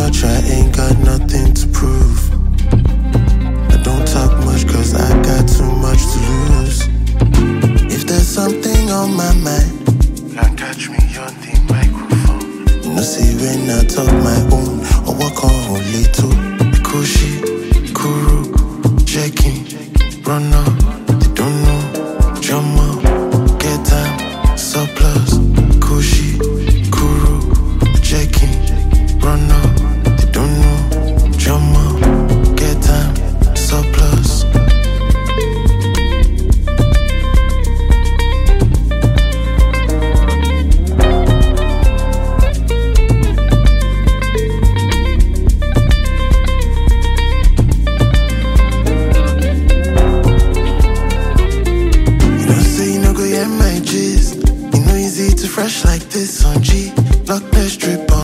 much, I ain't got nothing to prove. I don't talk much cause I got too much to lose. If there's something on my mind, now catch me on the microphone. You know see when I talk my own, I walk on little Kushi, Kuru, checking, run up.